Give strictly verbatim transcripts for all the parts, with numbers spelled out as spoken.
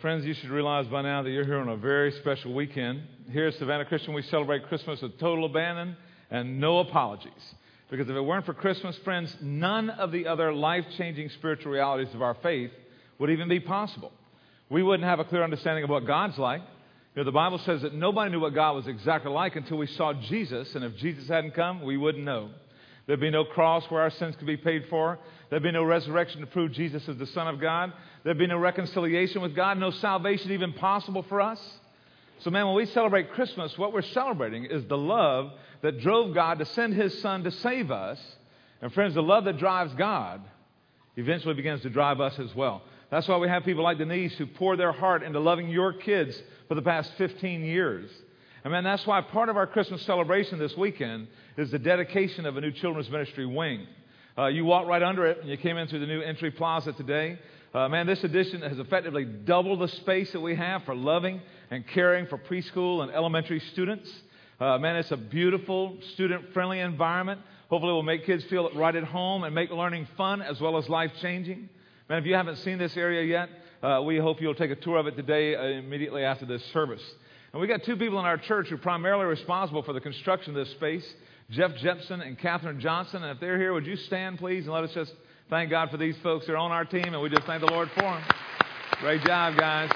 Friends, you should realize by now that you're here on a very special weekend. Here at Savannah Christian, we celebrate Christmas with total abandon and no apologies. Because if it weren't for Christmas, friends, none of the other life-changing spiritual realities of our faith would even be possible. We wouldn't have a clear understanding of what God's like. You know, the Bible says that nobody knew what God was exactly like until we saw Jesus, and if Jesus hadn't come, we wouldn't know. There'd be no cross where our sins could be paid for. There'd be no resurrection to prove Jesus is the Son of God. There'd be no reconciliation with God, no salvation even possible for us. So, man, when we celebrate Christmas, what we're celebrating is the love that drove God to send His Son to save us. And, friends, the love that drives God eventually begins to drive us as well. That's why we have people like Denise who pour their heart into loving your kids for the past fifteen years. And, man, that's why part of our Christmas celebration this weekend is the dedication of a new children's ministry wing. Uh, you walked right under it, and you came in through the new entry plaza today. Uh, man, this addition has effectively doubled the space that we have for loving and caring for preschool and elementary students. Uh, man, it's a beautiful, student-friendly environment. Hopefully it will make kids feel right at home and make learning fun as well as life-changing. Man, if you haven't seen this area yet, uh, we hope you'll take a tour of it today uh, immediately after this service. And we got two people in our church who are primarily responsible for the construction of this space, Jeff Jepson and Catherine Johnson. And if they're here, would you stand, please, and let us just thank God for these folks that are on our team, and we just thank the Lord for them. Great job, guys.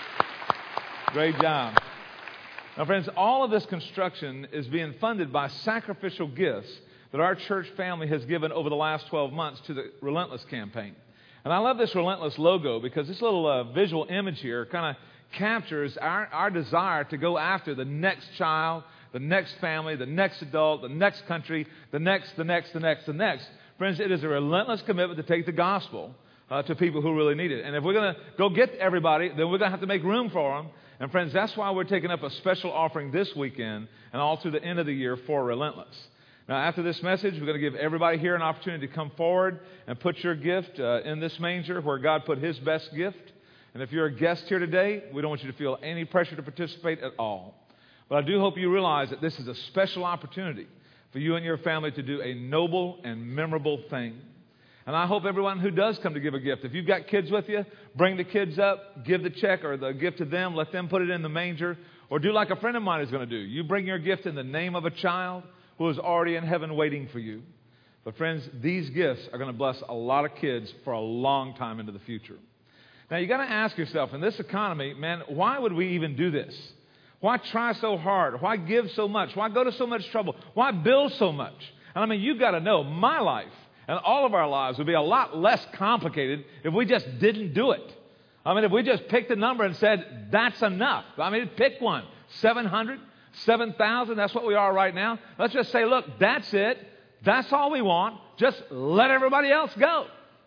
Great job. Now, friends, all of this construction is being funded by sacrificial gifts that our church family has given over the last twelve months to the Relentless campaign. And I love this Relentless logo because this little uh, visual image here kind of captures our, our desire to go after the next child, the next family, the next adult, the next country, the next, the next, the next, the next. Friends, it is a relentless commitment to take the gospel uh, to people who really need it. And if we're going to go get everybody, then we're going to have to make room for them. And friends, that's why we're taking up a special offering this weekend and all through the end of the year for Relentless. Now, after this message, we're going to give everybody here an opportunity to come forward and put your gift uh, in this manger where God put His best gift. And if you're a guest here today, we don't want you to feel any pressure to participate at all. But I do hope you realize that this is a special opportunity for you and your family to do a noble and memorable thing. And I hope everyone who does come to give a gift, if you've got kids with you, bring the kids up, give the check or the gift to them, let them put it in the manger, or do like a friend of mine is going to do. You bring your gift in the name of a child who is already in heaven waiting for you. But friends, these gifts are going to bless a lot of kids for a long time into the future. Now, you got to ask yourself, in this economy, man, why would we even do this? Why try so hard? Why give so much? Why go to so much trouble? Why build so much? And I mean, you've got to know, my life and all of our lives would be a lot less complicated if we just didn't do it. I mean, if we just picked a number and said, that's enough. I mean, pick one. seven hundred, seven thousand, that's what we are right now. Let's just say, look, that's it. That's all we want. Just let everybody else go.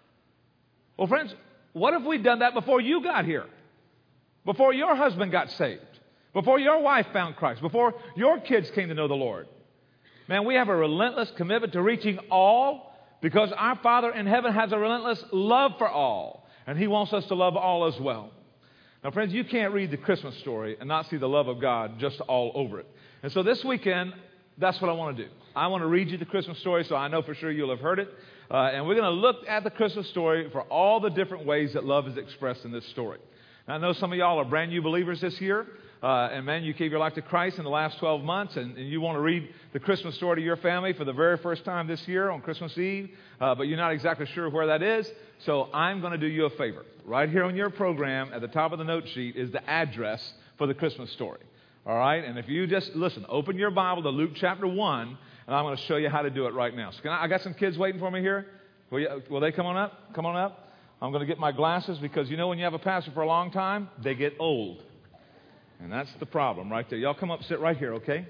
Well, friends, what if we'd done that before you got here? Before your husband got saved? Before your wife found Christ? Before your kids came to know the Lord? Man, we have a relentless commitment to reaching all because our Father in heaven has a relentless love for all. And He wants us to love all as well. Now, friends, you can't read the Christmas story and not see the love of God just all over it. And so this weekend, that's what I want to do. I want to read you the Christmas story so I know for sure you'll have heard it. Uh, and we're going to look at the Christmas story for all the different ways that love is expressed in this story. Now, I know some of y'all are brand new believers this year. Uh, and, man, you gave your life to Christ in the last twelve months. And, and you want to read the Christmas story to your family for the very first time this year on Christmas Eve. Uh, but you're not exactly sure where that is. So I'm going to do you a favor. Right here on your program at the top of the note sheet is the address for the Christmas story. All right? And if you just, listen, open your Bible to Luke chapter one. And I'm going to show you how to do it right now. So can I, I got some kids waiting for me here. Will, you, will they come on up? Come on up. I'm going to get my glasses because, you know, when you have a pastor for a long time, they get old. And that's the problem right there. Y'all come up, sit right here, okay?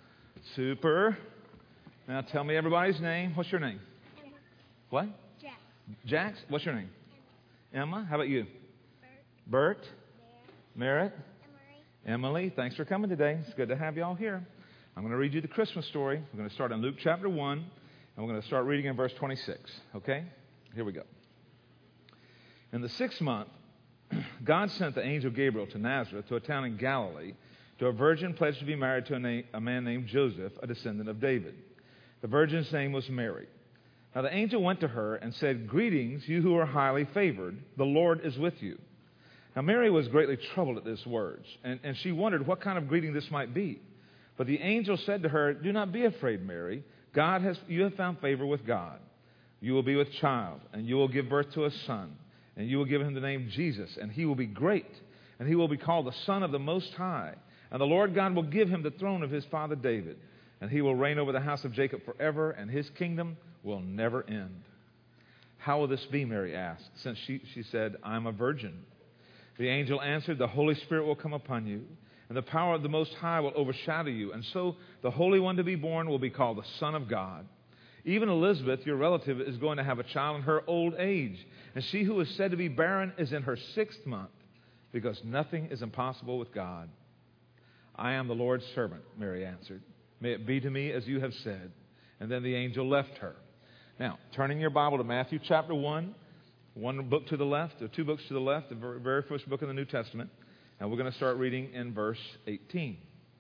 Super. Now tell me everybody's name. What's your name? Emma. What? Jax. Jax? What's your name? Emma. Emma. How about you? Bert. Bert. Merritt. Emily. Emily. Thanks for coming today. It's good to have you all here. I'm going to read you the Christmas story. We're going to start in Luke chapter one, and we're going to start reading in verse twenty-six. Okay? Here we go. In the sixth month, God sent the angel Gabriel to Nazareth, to a town in Galilee, to a virgin pledged to be married to a, na- a man named Joseph, a descendant of David. The virgin's name was Mary. Now the angel went to her and said, "Greetings, you who are highly favored. The Lord is with you." Now, Mary was greatly troubled at these words, and, and she wondered what kind of greeting this might be. But the angel said to her, "Do not be afraid, Mary. God has, you have found favor with God. You will be with child, and you will give birth to a son, and you will give him the name Jesus, and he will be great, and he will be called the Son of the Most High. And the Lord God will give him the throne of his father David, and he will reign over the house of Jacob forever, and his kingdom will never end." "How will this be?" Mary asked, since she, she said, "I'm a virgin." The angel answered, "The Holy Spirit will come upon you, and the power of the Most High will overshadow you, and so the Holy One to be born will be called the Son of God. Even Elizabeth, your relative, is going to have a child in her old age, and she who is said to be barren is in her sixth month, because nothing is impossible with God." "I am the Lord's servant," Mary answered. "May it be to me as you have said." And then the angel left her. Now, turning your Bible to Matthew chapter one, one book to the left, or two books to the left, the very first book in the New Testament. And we're going to start reading in verse eighteen.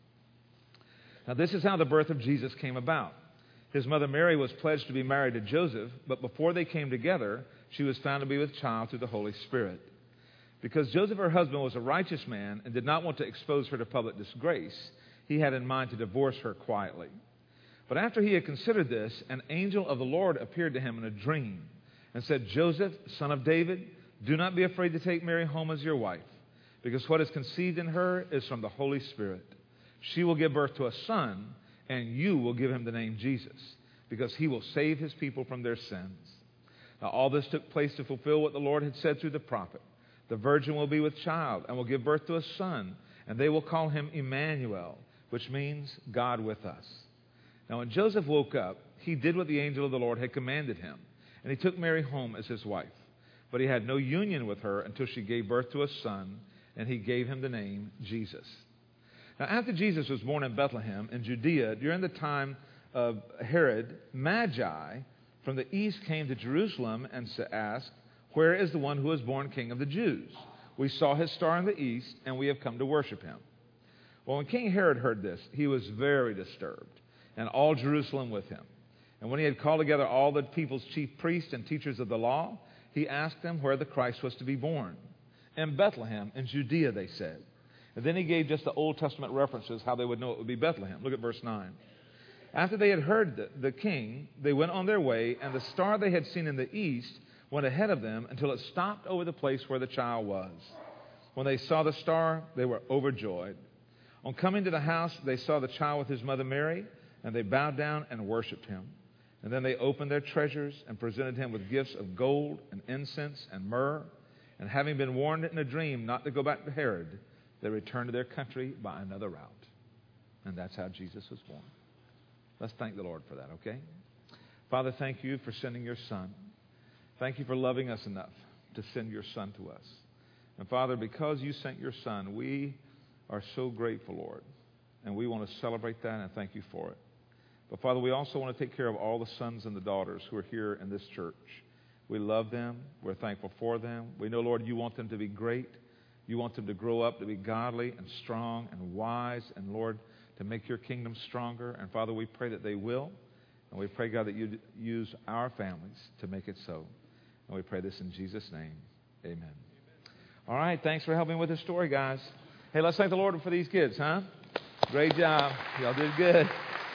Now, this is how the birth of Jesus came about. His mother Mary was pledged to be married to Joseph, but before they came together, she was found to be with child through the Holy Spirit. Because Joseph, her husband, was a righteous man and did not want to expose her to public disgrace, he had in mind to divorce her quietly. But after he had considered this, an angel of the Lord appeared to him in a dream and said, "Joseph, son of David, do not be afraid to take Mary home as your wife, because what is conceived in her is from the Holy Spirit. She will give birth to a son, and you will give him the name Jesus, because he will save his people from their sins." Now, all this took place to fulfill what the Lord had said through the prophet. "The virgin will be with child and will give birth to a son, and they will call him Emmanuel," which means God with us. Now, when Joseph woke up, he did what the angel of the Lord had commanded him, and he took Mary home as his wife. But he had no union with her until she gave birth to a son, and he gave him the name Jesus. Now, after Jesus was born in Bethlehem in Judea, during the time of Herod, Magi from the east came to Jerusalem and asked, "Where is the one who was born King of the Jews? We saw his star in the east, and we have come to worship him." Well, when King Herod heard this, he was very disturbed, and all Jerusalem with him. And when he had called together all the people's chief priests and teachers of the law, he asked them where the Christ was to be born. "In Bethlehem, in Judea," they said. And then he gave just the Old Testament references, how they would know it would be Bethlehem. Look at verse nine. After they had heard the, the king, they went on their way, and the star they had seen in the east went ahead of them until it stopped over the place where the child was. When they saw the star, they were overjoyed. On coming to the house, they saw the child with his mother Mary, and they bowed down and worshipped him. And then they opened their treasures and presented him with gifts of gold and incense and myrrh. And having been warned in a dream not to go back to Herod, they returned to their country by another route. And that's how Jesus was born. Let's thank the Lord for that, okay? Father, thank you for sending your Son. Thank you for loving us enough to send your Son to us. And Father, because you sent your Son, we are so grateful, Lord. And we want to celebrate that and thank you for it. But Father, we also want to take care of all the sons and the daughters who are here in this church. We love them. We're thankful for them. We know, Lord, you want them to be great. You want them to grow up to be godly and strong and wise, and Lord, to make your kingdom stronger. And Father, we pray that they will. And we pray, God, that you use our families to make it so. And we pray this in Jesus' name. Amen. Amen. All right. Thanks for helping with the story, guys. Hey, let's thank the Lord for these kids, huh? Great job. Y'all did good.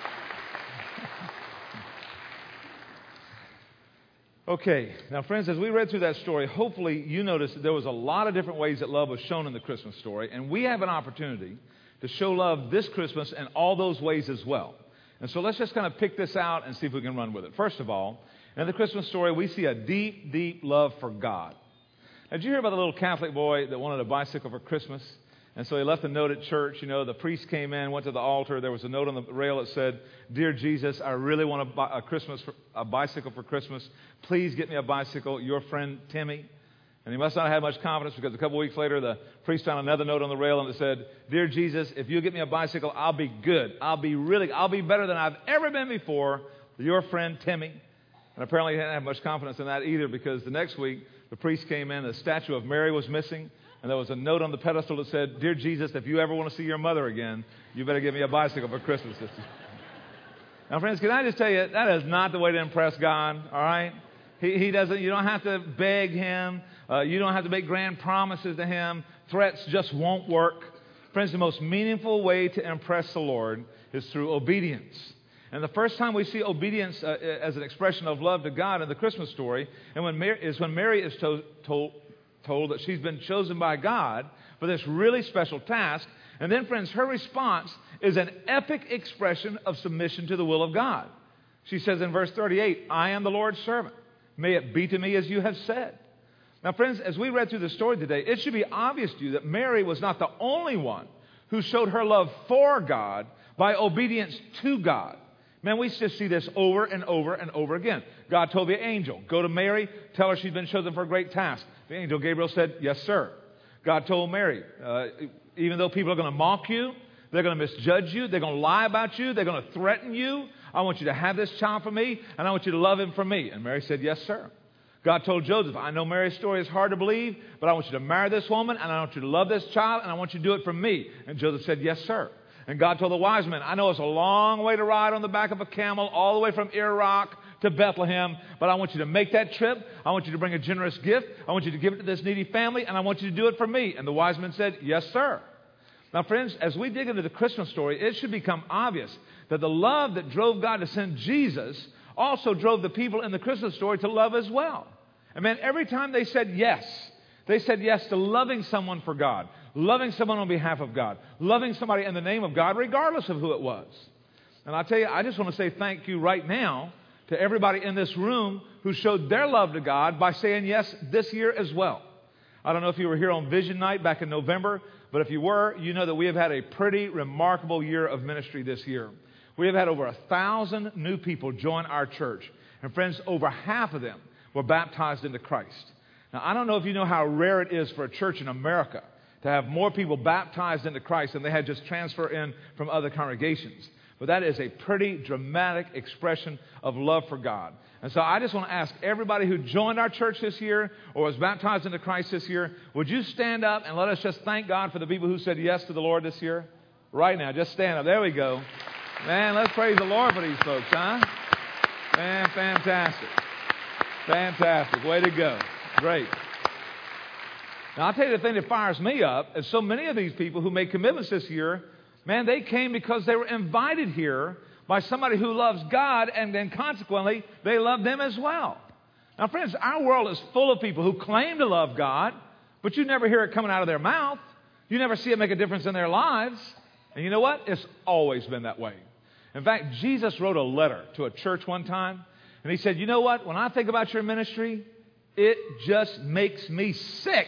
Okay, now friends, as we read through that story, hopefully you noticed that there was a lot of different ways that love was shown in the Christmas story, and we have an opportunity to show love this Christmas in all those ways as well. And so let's just kind of pick this out and see if we can run with it. First of all, in the Christmas story, we see a deep, deep love for God. Now, did you hear about the little Catholic boy that wanted a bicycle for Christmas? And so he left a note at church. You know, the priest came in, went to the altar. There was a note on the rail that said, "Dear Jesus, I really want a, a Christmas for, a bicycle for Christmas. Please get me a bicycle. Your friend Timmy." And he must not have had much confidence, because a couple weeks later, the priest found another note on the rail and it said, "Dear Jesus, if you get me a bicycle, I'll be good. I'll be really, I'll be better than I've ever been before. Your friend Timmy." And apparently he didn't have much confidence in that either, because the next week, the priest came in, the statue of Mary was missing. And there was a note on the pedestal that said, "Dear Jesus, if you ever want to see your mother again, you better give me a bicycle for Christmas." Now, friends, can I just tell you, that is not the way to impress God, all right? He, he doesn't, you don't have to beg him. Uh, you don't have to make grand promises to him. Threats just won't work. Friends, the most meaningful way to impress the Lord is through obedience. And the first time we see obedience uh, as an expression of love to God in the Christmas story and when Mary, is when Mary is to, told, told that she's been chosen by God for this really special task. And then, friends, her response is an epic expression of submission to the will of God. She says in verse thirty-eight, I am the Lord's servant. May it be to me as you have said. Now, friends, as we read through the story today, it should be obvious to you that Mary was not the only one who showed her love for God by obedience to God. Man, we just see this over and over and over again. God told the angel, go to Mary, tell her she's been chosen for a great task. The angel Gabriel said, yes, sir. God told Mary, uh, even though people are going to mock you, they're going to misjudge you, they're going to lie about you, they're going to threaten you, I want you to have this child for me, and I want you to love him for me. And Mary said, yes, sir. God told Joseph, I know Mary's story is hard to believe, but I want you to marry this woman, and I want you to love this child, and I want you to do it for me. And Joseph said, yes, sir. And God told the wise men, I know it's a long way to ride on the back of a camel all the way from Iraq to Bethlehem, but I want you to make that trip. I want you to bring a generous gift. I want you to give it to this needy family, and I want you to do it for me. And the wise men said, yes, sir. Now, friends, as we dig into the Christmas story, it should become obvious that the love that drove God to send Jesus also drove the people in the Christmas story to love as well. And man, every time they said yes, they said yes to loving someone for God, loving someone on behalf of God, loving somebody in the name of God, regardless of who it was. And I tell you, I just want to say thank you right now to everybody in this room who showed their love to God by saying yes this year as well. I don't know if you were here on Vision Night back in November, but if you were, you know that we have had a pretty remarkable year of ministry this year. We have had over a thousand new people join our church. And friends, over half of them were baptized into Christ. Now, I don't know if you know how rare it is for a church in America to have more people baptized into Christ than they had just transfer in from other congregations. But that is a pretty dramatic expression of love for God. And so I just want to ask everybody who joined our church this year or was baptized into Christ this year, would you stand up and let us just thank God for the people who said yes to the Lord this year? Right now, just stand up. There we go. Man, let's praise the Lord for these folks, huh? Man, fantastic. Fantastic. Way to go. Great. Now, I'll tell you the thing that fires me up is so many of these people who made commitments this year, man, they came because they were invited here by somebody who loves God, and then consequently, they love them as well. Now, friends, our world is full of people who claim to love God, but you never hear it coming out of their mouth. You never see it make a difference in their lives. And you know what? It's always been that way. In fact, Jesus wrote a letter to a church one time, and he said, you know what? When I think about your ministry, it just makes me sick.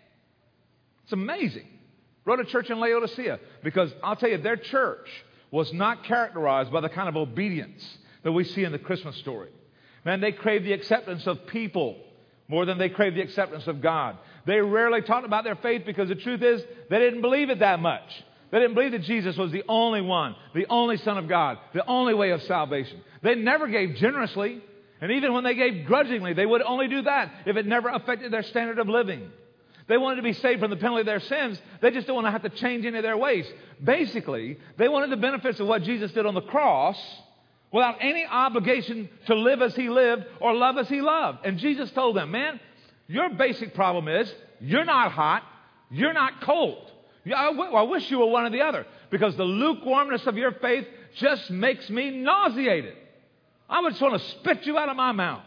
It's amazing. Wrote a church in Laodicea because I'll tell you, their church was not characterized by the kind of obedience that we see in the Christmas story. Man, they craved the acceptance of people more than they craved the acceptance of God. They rarely talked about their faith because the truth is they didn't believe it that much. They didn't believe that Jesus was the only one, the only Son of God, the only way of salvation. They never gave generously, and even when they gave grudgingly, they would only do that if it never affected their standard of living. They wanted to be saved from the penalty of their sins. They just didn't want to have to change any of their ways. Basically, they wanted the benefits of what Jesus did on the cross without any obligation to live as he lived or love as he loved. And Jesus told them, man, your basic problem is you're not hot, you're not cold. I, w- I wish you were one or the other, because the lukewarmness of your faith just makes me nauseated. I would just want to spit you out of my mouth.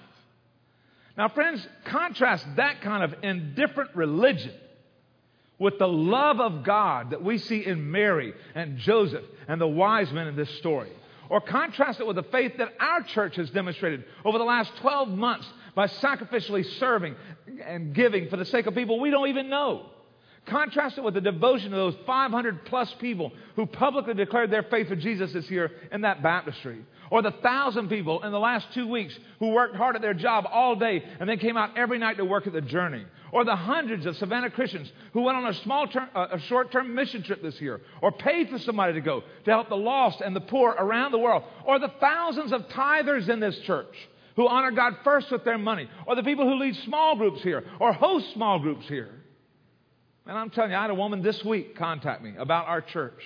Now, friends, contrast that kind of indifferent religion with the love of God that we see in Mary and Joseph and the wise men in this story. Or contrast it with the faith that our church has demonstrated over the last twelve months by sacrificially serving and giving for the sake of people we don't even know. Contrast it with the devotion of those five hundred plus people who publicly declared their faith for Jesus this year in that baptistry. Or the thousand people in the last two weeks who worked hard at their job all day and then came out every night to work at the Journey. Or the hundreds of Savannah Christians who went on a small term, uh, a short-term mission trip this year. Or paid for somebody to go to help the lost and the poor around the world. Or the thousands of tithers in this church who honor God first with their money. Or the people who lead small groups here or host small groups here. And I'm telling you, I had a woman this week contact me about our church.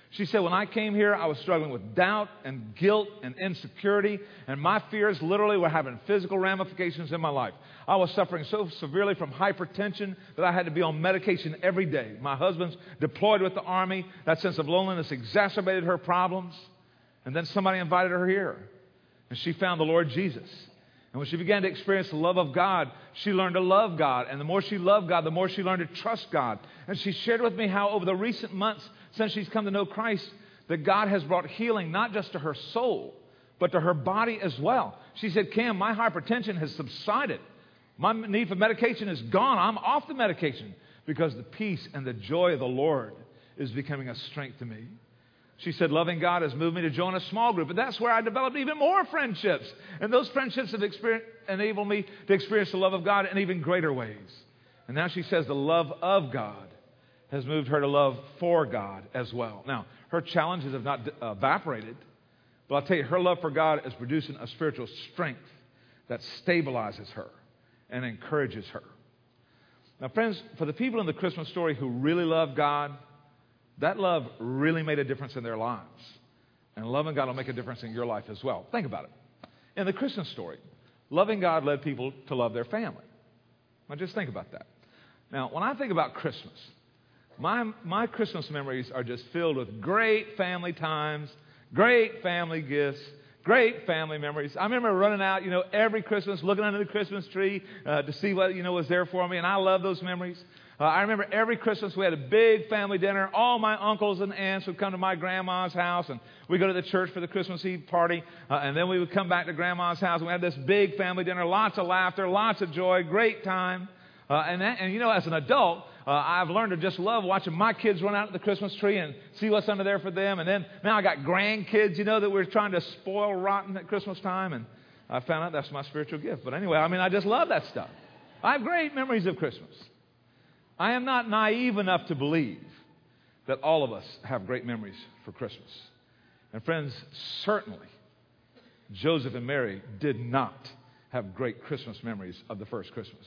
She said, when I came here, I was struggling with doubt and guilt and insecurity, and my fears literally were having physical ramifications in my life. I was suffering so severely from hypertension that I had to be on medication every day. My husband's deployed with the Army. That sense of loneliness exacerbated her problems. And then somebody invited her here, and she found the Lord Jesus. And when she began to experience the love of God, she learned to love God. And the more she loved God, the more she learned to trust God. And she shared with me how over the recent months since she's come to know Christ, that God has brought healing not just to her soul, but to her body as well. She said, Cam, my hypertension has subsided. My need for medication is gone. I'm off the medication because the peace and the joy of the Lord is becoming a strength to me. She said, loving God has moved me to join a small group. And that's where I developed even more friendships. And those friendships have enabled me to experience the love of God in even greater ways. And now she says the love of God has moved her to love for God as well. Now, her challenges have not evaporated. But I'll tell you, her love for God is producing a spiritual strength that stabilizes her and encourages her. Now, friends, for the people in the Christmas story who really love God, that love really made a difference in their lives. And loving God will make a difference in your life as well. Think about it. In the Christmas story, loving God led people to love their family. Now just think about that. Now, when I think about Christmas, my, my Christmas memories are just filled with great family times, great family gifts, great family memories. I remember running out, you know, every Christmas, looking under the Christmas tree uh, to see what, you know, was there for me. And I love those memories. Uh, I remember every Christmas we had a big family dinner. All my uncles and aunts would come to my grandma's house, and we'd go to the church for the Christmas Eve party. Uh, and then we would come back to grandma's house, and we had this big family dinner, lots of laughter, lots of joy, great time. Uh, and, that, and, you know, as an adult, uh, I've learned to just love watching my kids run out at the Christmas tree and see what's under there for them. And then now I got grandkids, you know, that we're trying to spoil rotten at Christmas time. And I found out that's my spiritual gift. But anyway, I mean, I just love that stuff. I have great memories of Christmas. I am not naive enough to believe that all of us have great memories for Christmas. And friends, certainly Joseph and Mary did not have great Christmas memories of the first Christmas.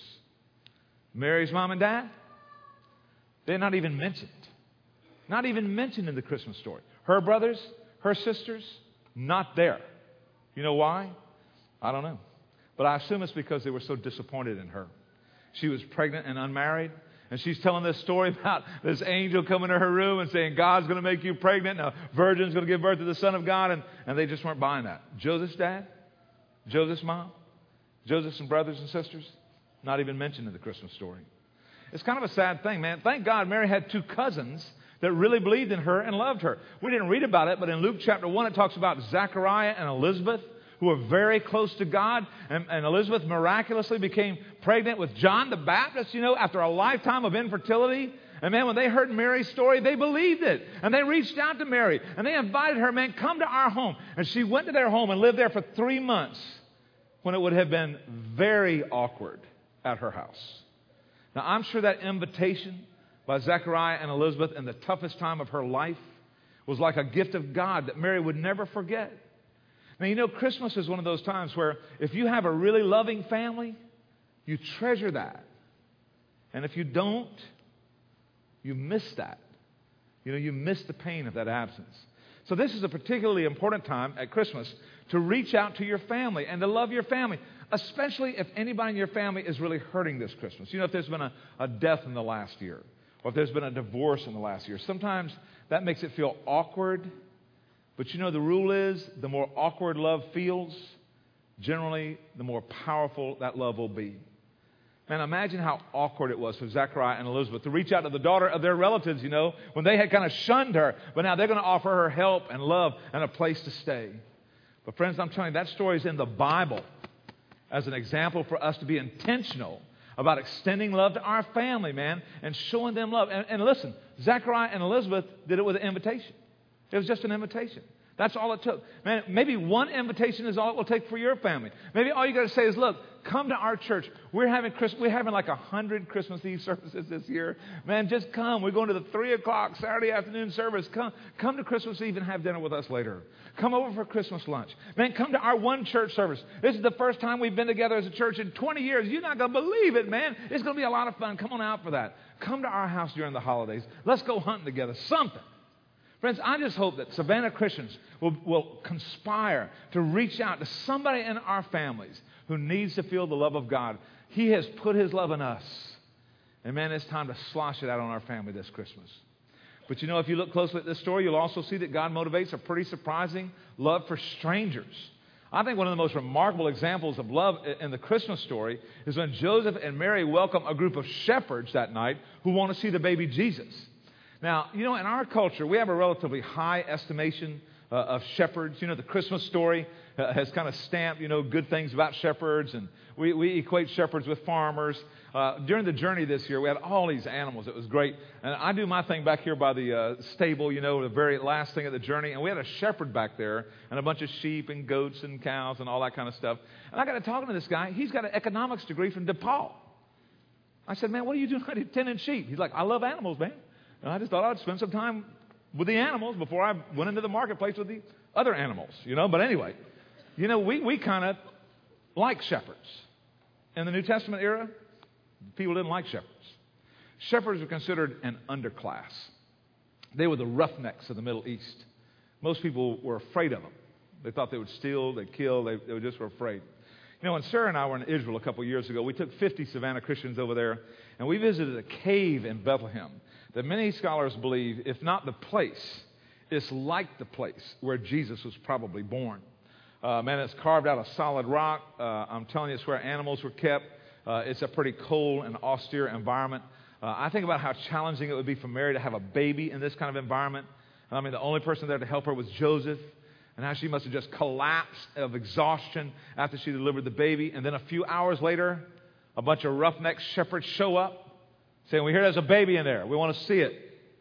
Mary's mom and dad, they're not even mentioned. Not even mentioned in the Christmas story. Her brothers, her sisters, not there. You know why? I don't know. But I assume it's because they were so disappointed in her. She was pregnant and unmarried. And she's telling this story about this angel coming to her room and saying, God's going to make you pregnant. And a virgin's going to give birth to the Son of God. And, and they just weren't buying that. Joseph's dad, Joseph's mom, Joseph's and brothers and sisters, not even mentioned in the Christmas story. It's kind of a sad thing, man. Thank God Mary had two cousins that really believed in her and loved her. We didn't read about it, but in Luke chapter one, it talks about Zechariah and Elizabeth, who were very close to God. And, and Elizabeth miraculously became pregnant with John the Baptist, you know, after a lifetime of infertility. And man, when they heard Mary's story, they believed it. And they reached out to Mary. And they invited her, man, come to our home. And she went to their home and lived there for three months when it would have been very awkward at her house. Now, I'm sure that invitation by Zechariah and Elizabeth in the toughest time of her life was like a gift of God that Mary would never forget. Now, you know, Christmas is one of those times where if you have a really loving family, you treasure that. And if you don't, you miss that. You know, you miss the pain of that absence. So this is a particularly important time at Christmas to reach out to your family and to love your family, especially if anybody in your family is really hurting this Christmas. You know, if there's been a, a death in the last year, or if there's been a divorce in the last year, sometimes that makes it feel awkward. But you know, the rule is the more awkward love feels, generally the more powerful that love will be. Man, imagine how awkward it was for Zechariah and Elizabeth to reach out to the daughter of their relatives, you know, when they had kind of shunned her. But now they're going to offer her help and love and a place to stay. But friends, I'm telling you, that story is in the Bible as an example for us to be intentional about extending love to our family, man, and showing them love. And, and listen, Zechariah and Elizabeth did it with an invitation. It was just an invitation. That's all it took. Man, maybe one invitation is all it will take for your family. Maybe all you got to say is, look, come to our church. We're having Christ- we're having like a hundred Christmas Eve services this year. Man, just come. We're going to the three o'clock Saturday afternoon service. Come, come to Christmas Eve and have dinner with us later. Come over for Christmas lunch. Man, come to our one church service. This is the first time we've been together as a church in twenty years. You're not going to believe it, man. It's going to be a lot of fun. Come on out for that. Come to our house during the holidays. Let's go hunting together. Something. Friends, I just hope that Savannah Christians will, will conspire to reach out to somebody in our families who needs to feel the love of God. He has put His love in us. And man, it's time to slosh it out on our family this Christmas. But you know, if you look closely at this story, you'll also see that God motivates a pretty surprising love for strangers. I think one of the most remarkable examples of love in the Christmas story is when Joseph and Mary welcome a group of shepherds that night who want to see the baby Jesus. Now, you know, in our culture, we have a relatively high estimation uh, of shepherds. You know, the Christmas story uh, has kind of stamped, you know, good things about shepherds, and we, we equate shepherds with farmers. Uh, during the journey this year, we had all these animals. It was great. And I do my thing back here by the uh, stable, you know, the very last thing of the journey. And we had a shepherd back there and a bunch of sheep and goats and cows and all that kind of stuff. And I got to talking to this guy. He's got an economics degree from DePaul. I said, man, what are you doing tending sheep? He's like, I love animals, man. And I just thought I'd spend some time with the animals before I went into the marketplace with the other animals, you know. But anyway, you know, we, we kind of like shepherds. In the New Testament era, people didn't like shepherds. Shepherds were considered an underclass. They were the roughnecks of the Middle East. Most people were afraid of them. They thought they would steal, they'd kill, they, they just were afraid. You know, when Sarah and I were in Israel a couple of years ago, we took fifty Savannah Christians over there, and we visited a cave in Bethlehem that many scholars believe, if not the place, it's like the place where Jesus was probably born. Uh, man, it's carved out of solid rock. Uh, I'm telling you, it's where animals were kept. Uh, it's a pretty cold and austere environment. Uh, I think about how challenging it would be for Mary to have a baby in this kind of environment. I mean, the only person there to help her was Joseph, and how she must have just collapsed of exhaustion after she delivered the baby. And then a few hours later, a bunch of roughneck shepherds show up saying, we hear there's a baby in there. We want to see it.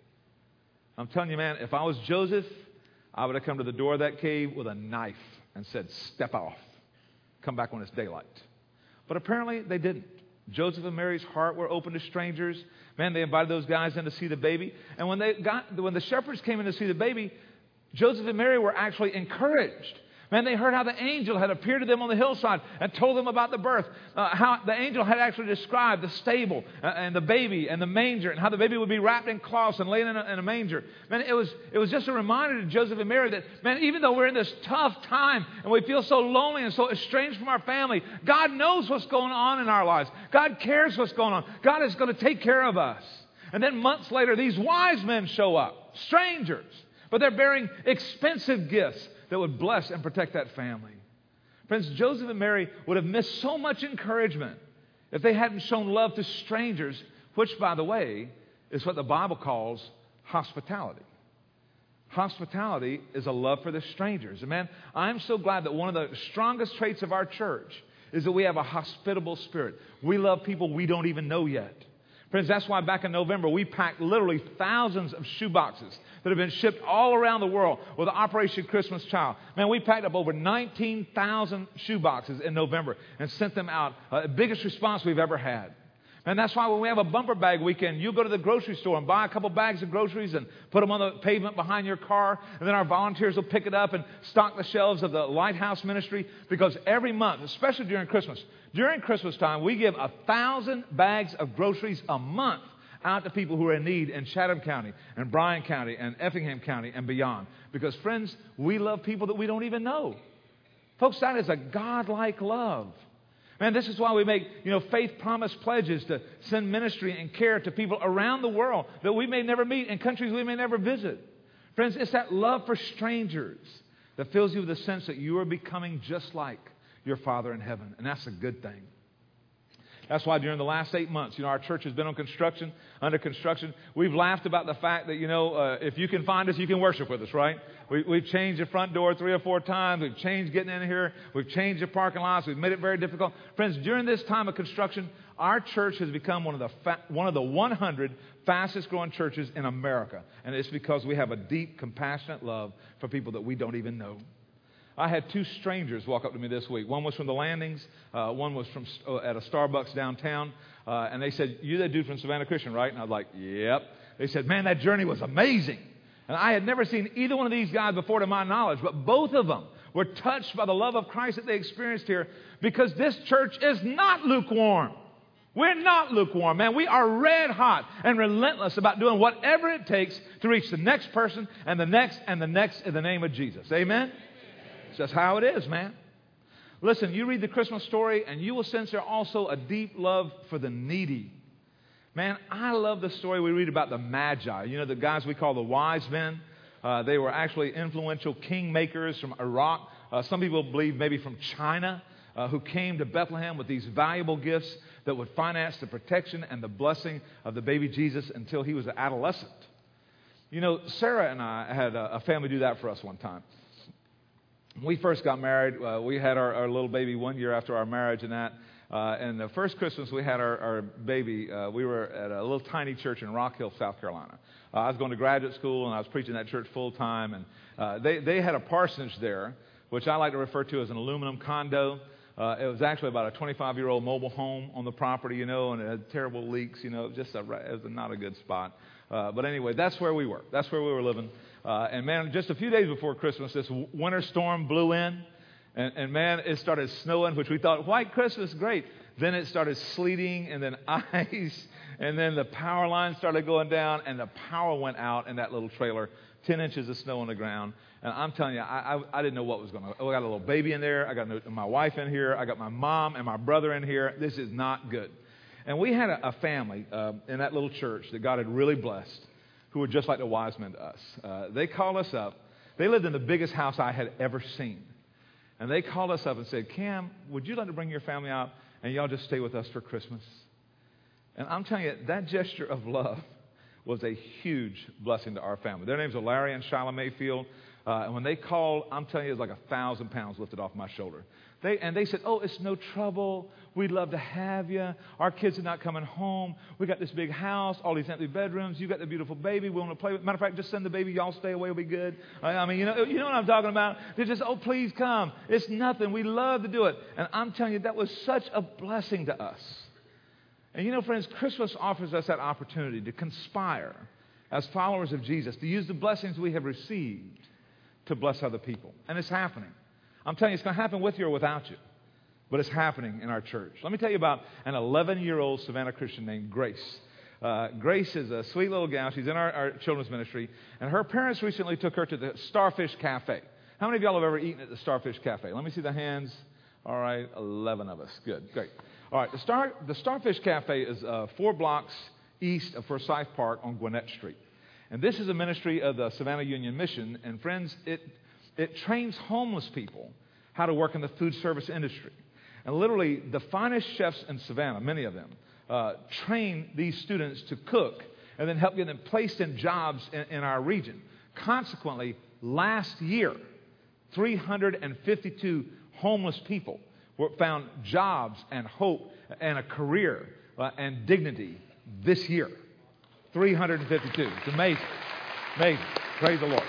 I'm telling you, man, if I was Joseph, I would have come to the door of that cave with a knife and said, step off. Come back when it's daylight. But apparently they didn't. Joseph and Mary's heart were open to strangers. Man, they invited those guys in to see the baby. And when they got, when the shepherds came in to see the baby, Joseph and Mary were actually encouraged. Man, they heard how the angel had appeared to them on the hillside and told them about the birth. Uh, how the angel had actually described the stable uh, and the baby and the manger, and how the baby would be wrapped in cloths and laid in a, in a manger. Man, it was it was just a reminder to Joseph and Mary that, man, even though we're in this tough time and we feel so lonely and so estranged from our family, God knows what's going on in our lives. God cares what's going on. God is going to take care of us. And then months later, these wise men show up, strangers, but they're bearing expensive gifts that would bless and protect that family. Friends, Joseph and Mary would have missed so much encouragement if they hadn't shown love to strangers, which, by the way, is what the Bible calls hospitality. Hospitality is a love for the strangers. And man, I'm so glad that one of the strongest traits of our church is that we have a hospitable spirit. We love people we don't even know yet. Friends, that's why back in November, we packed literally thousands of shoe boxes that have been shipped all around the world with Operation Christmas Child. Man, we packed up over nineteen thousand shoe boxes in November and sent them out. Uh, the biggest response we've ever had. And that's why when we have a bumper bag weekend, you go to the grocery store and buy a couple bags of groceries and put them on the pavement behind your car. And then our volunteers will pick it up and stock the shelves of the Lighthouse Ministry. Because every month, especially during Christmas, during Christmas time, we give a thousand bags of groceries a month out to people who are in need in Chatham County and Bryan County and Effingham County and beyond. Because, friends, we love people that we don't even know. Folks, that is a God-like love. Man, this is why we make, you know, faith promise pledges to send ministry and care to people around the world that we may never meet in countries we may never visit. Friends, it's that love for strangers that fills you with a sense that you are becoming just like your Father in heaven. And that's a good thing. That's why during the last eight months, you know, our church has been on construction, under construction. We've laughed about the fact that, you know, uh, if you can find us, you can worship with us, right? We, we've changed the front door three or four times. We've changed getting in here. We've changed the parking lots. We've made it very difficult. Friends, during this time of construction, our church has become one of the fa- one of the one hundred fastest growing churches in America. And it's because we have a deep, compassionate love for people that we don't even know. I had two strangers walk up to me this week. One was from the Landings. Uh, one was from uh, at a Starbucks downtown. Uh, and they said, "You're that dude from Savannah Christian, right?" And I was like, "Yep." They said, "Man, that journey was amazing." And I had never seen either one of these guys before to my knowledge. But both of them were touched by the love of Christ that they experienced here, because this church is not lukewarm. We're not lukewarm, man. We are red hot and relentless about doing whatever it takes to reach the next person and the next and the next in the name of Jesus. Amen? It's just how it is, man. Listen, you read the Christmas story and you will sense there also a deep love for the needy. Man, I love the story we read about the Magi. You know, the guys we call the wise men. Uh, they were actually influential kingmakers from Iraq. Uh, some people believe maybe from China, uh, who came to Bethlehem with these valuable gifts that would finance the protection and the blessing of the baby Jesus until he was an adolescent. You know, Sarah and I had a, a family do that for us one time. When we first got married, uh, we had our, our little baby one year after our marriage and that. Uh, and the first Christmas we had our, our baby, uh, we were at a little tiny church in Rock Hill, South Carolina. Uh, I was going to graduate school, and I was preaching that church full time. And uh, they, they had a parsonage there, which I like to refer to as an aluminum condo. Uh, it was actually about a twenty-five-year-old mobile home on the property, you know, and it had terrible leaks, you know, just a, it was not a good spot. Uh, but anyway, that's where we were. That's where we were living. Uh, and, man, just a few days before Christmas, this winter storm blew in. And, and, man, it started snowing, which we thought, white Christmas, great. Then it started sleeting and then ice. And then the power line started going down, and the power went out in that little trailer. Ten inches of snow on the ground. And I'm telling you, I, I, I didn't know what was going on. I got a little baby in there. I got my wife in here. I got my mom and my brother in here. This is not good. And we had a, a family uh, in that little church that God had really blessed who were just like the wise men to us. Uh, they called us up. They lived in the biggest house I had ever seen. And they called us up and said, Cam, would you like to bring your family out and y'all just stay with us for Christmas? And I'm telling you, that gesture of love was a huge blessing to our family. Their names are Larry and Shyla Mayfield. Uh, and when they called, I'm telling you, it was like a thousand pounds lifted off my shoulder. They, and they said, oh, it's no trouble. We'd love to have you. Our kids are not coming home. We got this big house, all these empty bedrooms. You got the beautiful baby. We want to play with. Matter of fact, just send the baby. Y'all stay away. It'll be good. I, I mean, you know, you know what I'm talking about. They're just, oh, please come. It's nothing. We love to do it. And I'm telling you, that was such a blessing to us. And you know, friends, Christmas offers us that opportunity to conspire as followers of Jesus, to use the blessings we have received to bless other people. And it's happening. I'm telling you, it's going to happen with you or without you. But it's happening in our church. Let me tell you about an eleven-year-old Savannah Christian named Grace. Uh, Grace is a sweet little gal. She's in our, our children's ministry. And her parents recently took her to the Starfish Cafe. How many of y'all have ever eaten at the Starfish Cafe? Let me see the hands. All right, eleven of us. Good, great. All right, the, Star, the Starfish Cafe is uh, four blocks east of Forsyth Park on Gwinnett Street. And this is a ministry of the Savannah Union Mission. And friends, it, it trains homeless people how to work in the food service industry. And literally, the finest chefs in Savannah, many of them, uh, train these students to cook and then help get them placed in jobs in, in our region. Consequently, last year, three hundred fifty-two homeless people were found jobs and hope and a career uh, and dignity this year. three hundred fifty-two. It's amazing. Amazing. Praise the Lord.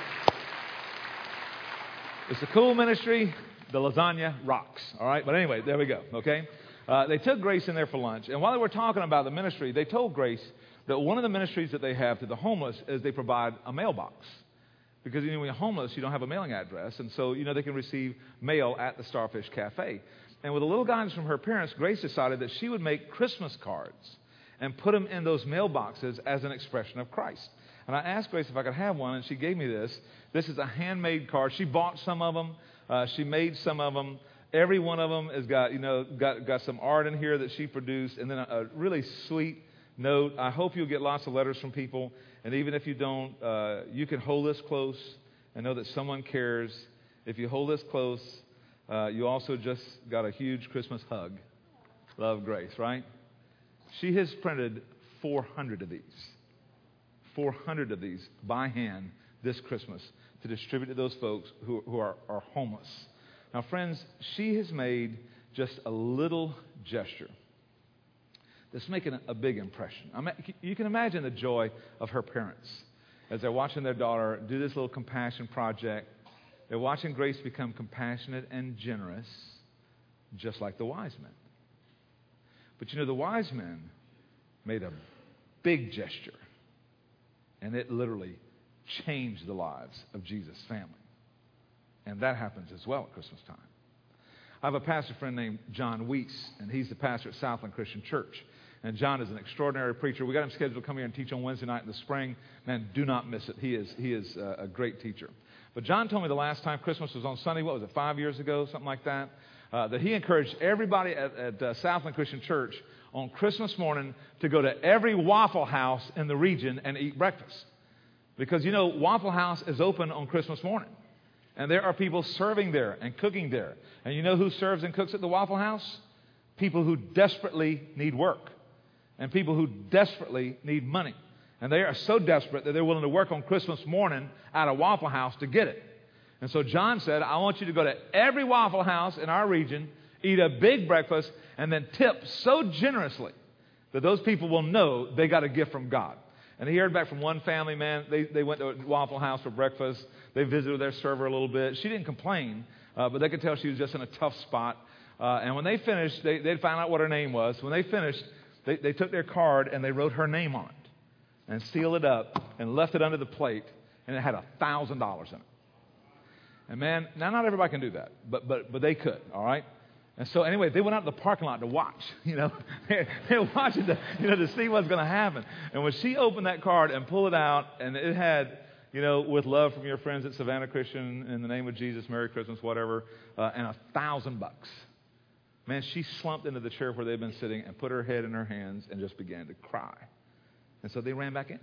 It's a cool ministry. The lasagna rocks. All right. But anyway, there we go. Okay. Uh, they took Grace in there for lunch. And while they were talking about the ministry, they told Grace that one of the ministries that they have to the homeless is they provide a mailbox. Because, you know, when you're homeless, you don't have a mailing address. And so, you know, they can receive mail at the Starfish Cafe. And with a little guidance from her parents, Grace decided that she would make Christmas cards and put them in those mailboxes as an expression of Christ. And I asked Grace if I could have one, and she gave me this. This is a handmade card. She bought some of them. Uh, she made some of them. Every one of them has got, you know, got, got some art in here that she produced, and then a, a really sweet note. I hope you'll get lots of letters from people. And even if you don't, uh, you can hold this close and know that someone cares. If you hold this close, uh, you also just got a huge Christmas hug. Love, Grace, right? She has printed four hundred of these. four hundred of these by hand this Christmas to distribute to those folks who, who are, are homeless. Now, friends, she has made just a little gesture that's making a big impression. I mean, you can imagine the joy of her parents as they're watching their daughter do this little compassion project. They're watching Grace become compassionate and generous, just like the wise men. But you know, the wise men made a big gesture, and it literally changed the lives of Jesus' family. And that happens as well at Christmas time. I have a pastor friend named John Weiss, and he's the pastor at Southland Christian Church. And John is an extraordinary preacher. We got him scheduled to come here and teach on Wednesday night in the spring. Man, do not miss it. He is he is a great teacher. But John told me the last time Christmas was on Sunday, what was it, five years ago, something like that, uh, that he encouraged everybody at, at uh, Southland Christian Church on Christmas morning to go to every Waffle House in the region and eat breakfast. Because, you know, Waffle House is open on Christmas morning. And there are people serving there and cooking there. And you know who serves and cooks at the Waffle House? People who desperately need work. And people who desperately need money. And they are so desperate that they're willing to work on Christmas morning at a Waffle House to get it. And so John said, I want you to go to every Waffle House in our region, eat a big breakfast, and then tip so generously that those people will know they got a gift from God. And he heard back from one family, man. They, they went to a Waffle House for breakfast. They visited their server a little bit. She didn't complain, uh, but they could tell she was just in a tough spot. Uh, and when they finished, they, they'd found out what her name was. When they finished, they, they took their card and they wrote her name on it and sealed it up and left it under the plate, and it had one thousand dollars in it. And, man, now not everybody can do that, but but but they could, all right? And so, anyway, they went out to the parking lot to watch, you know. They're, they're watching to, you know, to see what's going to happen. And when she opened that card and pulled it out, and it had, you know, with love from your friends at Savannah Christian, in the name of Jesus, Merry Christmas, whatever, uh, and a thousand bucks. Man, she slumped into the chair where they'd been sitting and put her head in her hands and just began to cry. And so they ran back in.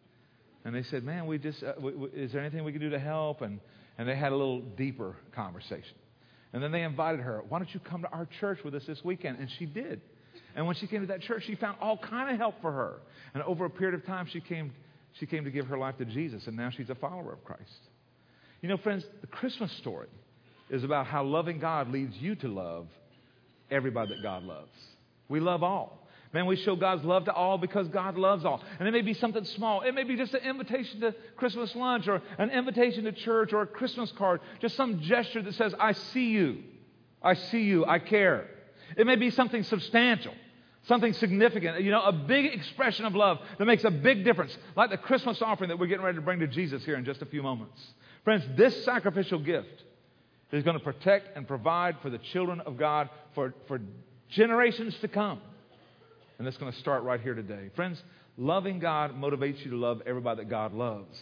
And they said, man, we just, uh, w- w- is there anything we can do to help? And, and they had a little deeper conversation. And then they invited her, why don't you come to our church with us this weekend? And she did. And when she came to that church, she found all kind of help for her. And over a period of time, she came, she came to give her life to Jesus. And now she's a follower of Christ. You know, friends, the Christmas story is about how loving God leads you to love everybody that God loves. We love all. Man, we show God's love to all because God loves all. And it may be something small. It may be just an invitation to Christmas lunch or an invitation to church or a Christmas card. Just some gesture that says, I see you. I see you. I care. It may be something substantial, something significant, you know, a big expression of love that makes a big difference, like the Christmas offering that we're getting ready to bring to Jesus here in just a few moments. Friends, this sacrificial gift is going to protect and provide for the children of God for, for generations to come. And that's going to start right here today. Friends, loving God motivates you to love everybody that God loves.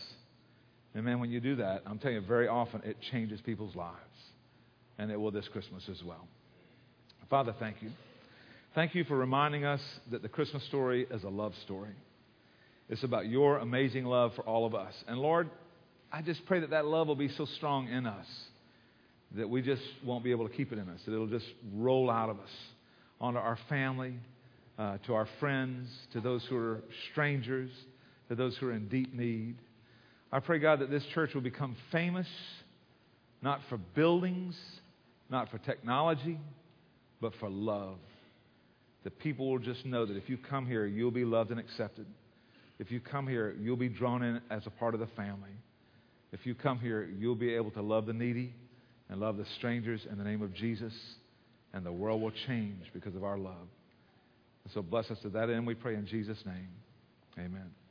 And man, when you do that, I'm telling you, very often it changes people's lives. And it will this Christmas as well. Father, thank you. Thank you for reminding us that the Christmas story is a love story. It's about your amazing love for all of us. And Lord, I just pray that that love will be so strong in us that we just won't be able to keep it in us, that it'll just roll out of us onto our family, Uh, to our friends, to those who are strangers, to those who are in deep need. I pray, God, that this church will become famous, not for buildings, not for technology, but for love. That people will just know that if you come here, you'll be loved and accepted. If you come here, you'll be drawn in as a part of the family. If you come here, you'll be able to love the needy and love the strangers in the name of Jesus, and the world will change because of our love. So bless us to that end, we pray in Jesus' name. Amen.